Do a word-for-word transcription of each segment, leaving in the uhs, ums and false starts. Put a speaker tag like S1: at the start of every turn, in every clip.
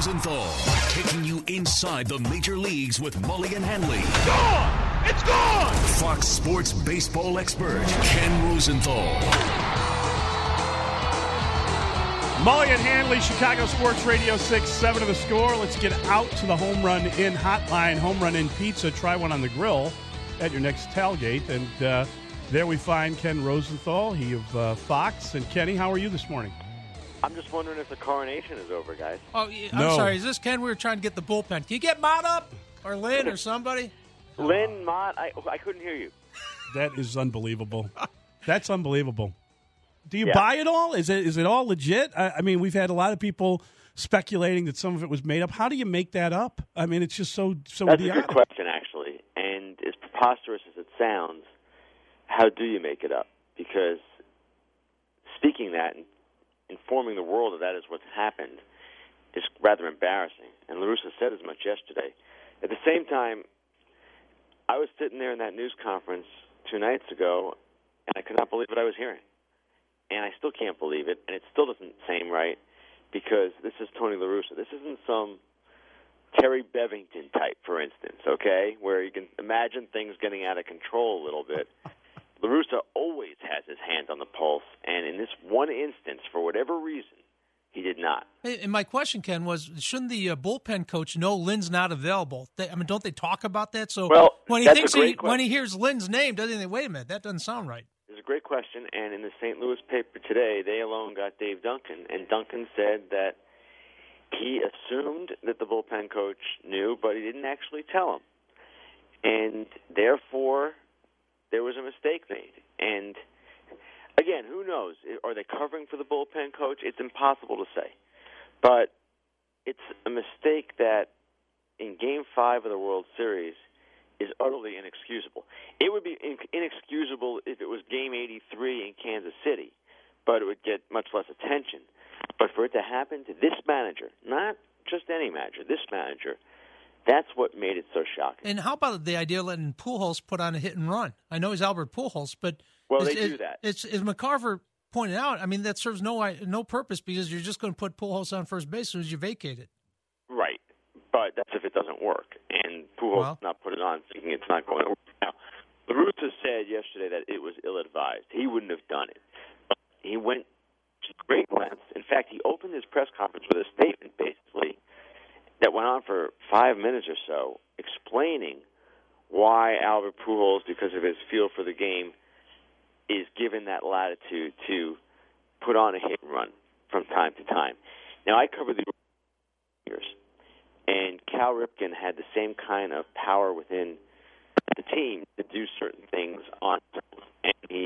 S1: Rosenthal, taking you inside the major leagues with Mully and Hanley.
S2: Gone! It's gone!
S1: Fox Sports baseball expert, Ken Rosenthal.
S3: Mully and Hanley, Chicago Sports Radio six seven of the Score. Let's get out to the Home Run In hotline. Home Run In Pizza. Try one on the grill at your next tailgate. And uh, there we find Ken Rosenthal, he of uh, Fox. And Kenny, how are you this morning?
S4: I'm just wondering if the coronation is over, guys.
S5: Oh, yeah, I'm
S3: No.
S5: sorry. Is this Ken? We were trying to get the bullpen. Can you get Mott up? Or Lynn or somebody?
S4: Lynn, Mott, I, I couldn't hear you.
S3: That is unbelievable. That's unbelievable. Do you
S4: Yeah.
S3: buy it all? Is it is it all legit? I, I mean, we've had a lot of people speculating that some of it was made up. How do you make that up? I mean, it's just so so
S4: That's
S3: idiotic.
S4: a good question, actually. And as preposterous as it sounds, how do you make it up? Because speaking that and informing the world that that is what's happened is rather embarrassing. And La Russa said as much yesterday. At the same time, I was sitting there in that news conference two nights ago, and I could not believe what I was hearing. And I still can't believe it, and it still doesn't seem right, because this is Tony La Russa. This isn't some Terry Bevington type, for instance, okay, where you can imagine things getting out of control a little bit. La Russa always has his hands on the pulse, and in this one instance, for whatever reason, he did not.
S5: Hey, and my question, Ken, was shouldn't the uh, bullpen coach know Lynn's not available? They, I mean, don't they talk about that? So
S4: Well,
S5: when he
S4: that's a
S5: thinks
S4: great
S5: he,
S4: question.
S5: when he hears Lynn's name, doesn't he think, wait a minute, that doesn't sound right?
S4: It's a great question, and in the Saint Louis paper today, they alone got Dave Duncan, and Duncan said that he assumed that the bullpen coach knew, but he didn't actually tell him. And therefore, there was a mistake made. And again, who knows? Are they covering for the bullpen coach? It's impossible to say. But it's a mistake that in Game five of the World Series is utterly inexcusable. It would be in- inexcusable if it was Game eighty-three in Kansas City, but it would get much less attention. But for it to happen to this manager, not just any manager, this manager, that's what made it so shocking.
S5: And how about the idea of letting Pujols put on a hit and run? I know he's Albert Pujols, but
S4: Well,
S5: is,
S4: they
S5: is,
S4: do that.
S5: It's, as McCarver pointed out, I mean, that serves no no purpose because you're just going to put Pujols on first base as soon as you vacate it.
S4: Right. But that's if it doesn't work. And Pujols
S5: Well.
S4: not put it on thinking it's not going to work. Now, La Russa said yesterday that it was ill-advised. He wouldn't have done it. But he went to great lengths. In fact, he opened his press conference with a statement, basically, that went on for five minutes or so, explaining why Albert Pujols, because of his feel for the game, is given that latitude to put on a hit and run from time to time. Now, I covered the years, and Cal Ripken had the same kind of power within the team to do certain things on and he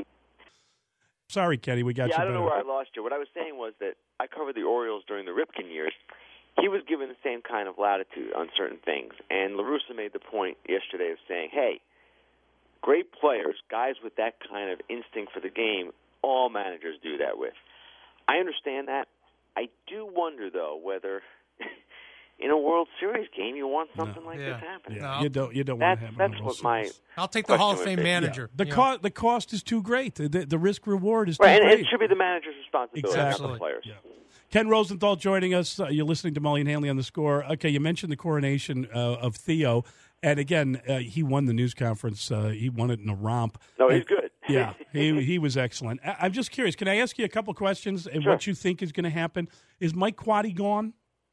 S3: Sorry, Kenny, we got
S4: yeah,
S3: you
S4: I don't
S3: better.
S4: know where I lost you. What I was saying was that I covered the Orioles during the Ripken years. He was given the same kind of latitude on certain things. And La Russa made the point yesterday of saying, hey, great players, guys with that kind of instinct for the game, all managers do that with. I understand that. I do wonder, though, whether in a World Series game you want something
S3: No.
S4: like
S5: Yeah.
S4: this happening.
S3: Yeah,
S5: No.
S3: you don't you don't
S4: That's,
S3: want to have it
S4: that's
S3: on the
S4: what
S3: World
S4: my
S3: Series.
S5: I'll take the Hall of
S4: Question
S5: Fame
S4: would be-
S5: manager.
S3: The
S5: you know.
S3: co- the cost is too great. The, the risk reward is too
S4: Right, and
S3: great.
S4: it should be the manager's responsibility,
S3: Exactly.
S4: not the players.
S3: Yeah. Ken Rosenthal joining us. Uh, you're listening to Mully and Hanley on the Score. Okay, you mentioned the coronation uh, of Theo, and again, uh, he won the news conference. Uh, he won it in a romp.
S4: No, he's
S3: And-
S4: good.
S3: Yeah, he he was excellent. I, I'm just curious. Can I ask you a couple questions and
S4: Sure.
S3: what you think is going to happen? Is Mike Quaddy gone?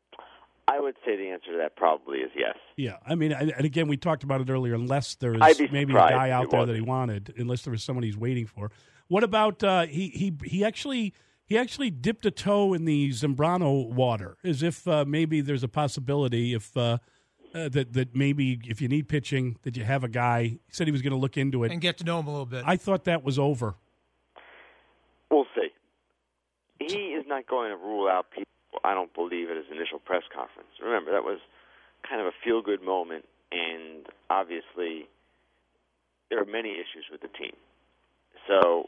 S4: I would say the answer to that probably is yes.
S3: Yeah, I mean, and and again, we talked about it earlier. Unless there
S4: I'd
S3: is
S4: be
S3: maybe a
S4: surprised
S3: guy
S4: if
S3: out
S4: it
S3: there that he
S4: wasn't.
S3: wanted, unless there was someone he's waiting for. What about uh, he he he actually he actually dipped a toe in the Zambrano water, as if uh, maybe there's a possibility if uh, uh, that that maybe if you need pitching, that you have a guy. He said he was going to look into it.
S5: And get to know him a little bit.
S3: I thought that was over.
S4: We'll see. He is not going to rule out people, I don't believe, at his initial press conference. Remember, that was kind of a feel-good moment, and obviously there are many issues with the team. So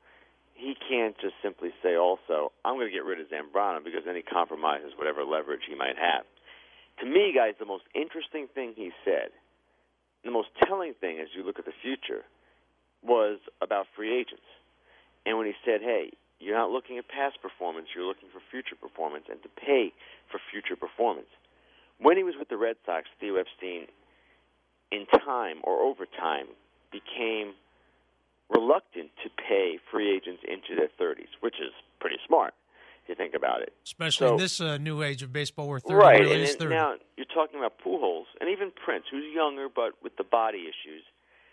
S4: he can't just simply say also, I'm going to get rid of Zambrano because then he compromises whatever leverage he might have. To me, guys, the most interesting thing he said, the most telling thing as you look at the future, was about free agents. And when he said, hey, you're not looking at past performance, you're looking for future performance and to pay for future performance. when he was with the Red Sox, Theo Epstein, in time or over time, became reluctant to pay free agents into their thirties, which is pretty smart if you think about it.
S5: Especially
S4: so,
S5: in this uh, new age of baseball where thirty
S4: right,
S5: really
S4: and
S5: is thirty.
S4: Now you're talking about Pujols and even Prince, who's younger but with the body issues.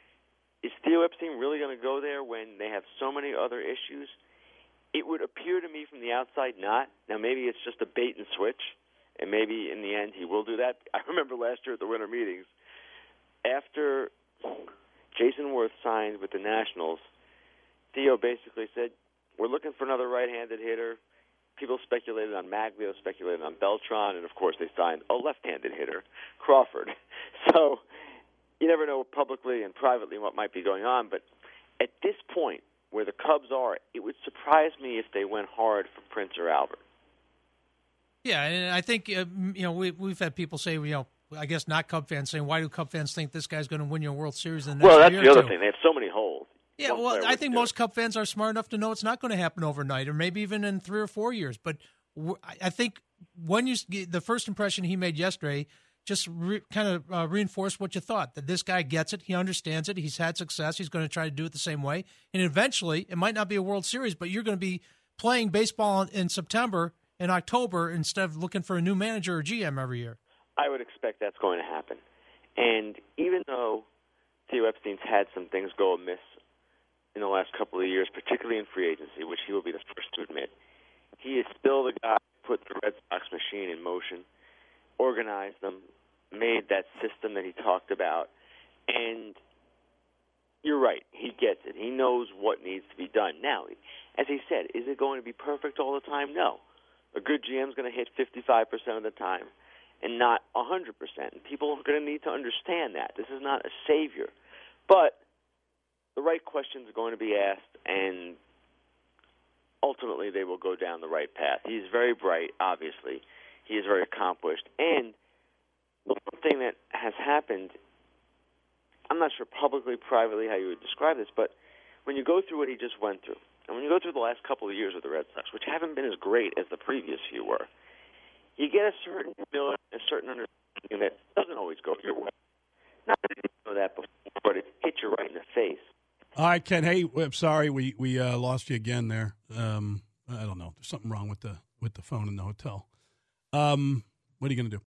S4: Is Theo Epstein really going to go there when they have so many other issues? It would appear to me from the outside not. Now, maybe it's just a bait and switch, and maybe in the end he will do that. I remember last year at the winter meetings, after Jason Worth signed with the Nationals, Theo basically said, we're looking for another right-handed hitter. People speculated on Maglio, speculated on Beltran, and, of course, they signed a left-handed hitter, Crawford. So you never know publicly and privately what might be going on, but at this point where the Cubs are, it would surprise me if they went hard for Prince or Albert.
S5: Yeah, and I think, uh, you know, we, we've had people say, you know, I guess not Cub fans saying, why do Cub fans think this guy's going to win you a World Series in the next
S4: Well, that's
S5: year
S4: the
S5: or
S4: other
S5: two?
S4: thing. They have so many holes.
S5: Yeah,
S4: One
S5: well,
S4: player
S5: I think
S4: do
S5: most
S4: it.
S5: Cub fans are smart enough to know it's not going to happen overnight, or maybe even in three or four years. But w- I think when you the first impression he made yesterday just re, kind of uh, reinforced what you thought, that this guy gets it, he understands it, he's had success, he's going to try to do it the same way, and eventually it might not be a World Series, but you're going to be playing baseball in September and October instead of looking for a new manager or G M every year.
S4: I would expect that's going to happen. And even though Theo Epstein's had some things go amiss in the last couple of years, particularly in free agency, which he will be the first to admit, he is still the guy who put the Red Sox machine in motion, organized them, made that system that he talked about. And you're right, he gets it. He knows what needs to be done. Now, as he said, is it going to be perfect all the time? No. A good G M is going to hit fifty-five percent of the time and not one hundred percent. And people are going to need to understand that. This is not a savior. But the right questions are going to be asked, and ultimately they will go down the right path. He's very bright, obviously. He is very accomplished. And the one thing that has happened, I'm not sure publicly, privately how you would describe this, but when you go through what he just went through, and when you go through the last couple of years with the Red Sox, which haven't been as great as the previous few were, you get a certain humility, a certain understanding that doesn't always go your way. Not that you didn't know that before, but it hit you right in the face.
S3: All right, Ken. Hey, I'm sorry we we uh, lost you again there. Um, I don't know. There's something wrong with the with the phone in the hotel. Um, what are you going to do?